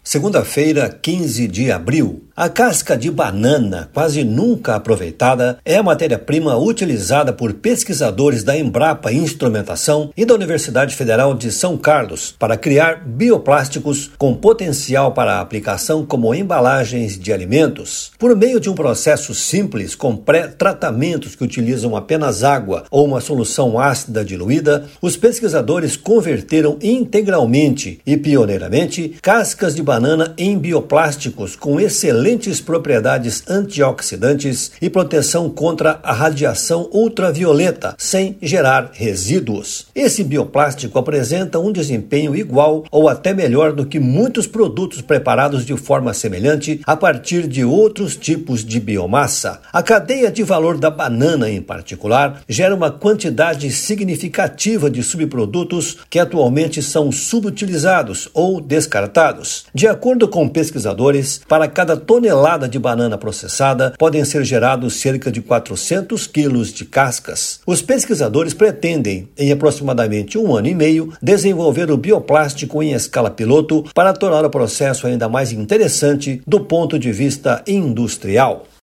Segunda-feira, 15 de abril. A casca de banana, quase nunca aproveitada, é a matéria-prima utilizada por pesquisadores da Embrapa Instrumentação e da Universidade Federal de São Carlos para criar bioplásticos com potencial para aplicação como embalagens de alimentos. Por meio de um processo simples com pré-tratamentos que utilizam apenas água ou uma solução ácida diluída, os pesquisadores converteram integralmente e pioneiramente cascas de banana em bioplásticos com excelentes propriedades antioxidantes e proteção contra a radiação ultravioleta, sem gerar resíduos. Esse bioplástico apresenta um desempenho igual ou até melhor do que muitos produtos preparados de forma semelhante a partir de outros tipos de biomassa. A cadeia de valor da banana, em particular, gera uma quantidade significativa de subprodutos que atualmente são subutilizados ou descartados. De acordo com pesquisadores, para cada tonelada de banana processada, podem ser gerados cerca de 400 quilos de cascas. Os pesquisadores pretendem, em aproximadamente 1 ano e meio, desenvolver o bioplástico em escala piloto para tornar o processo ainda mais interessante do ponto de vista industrial.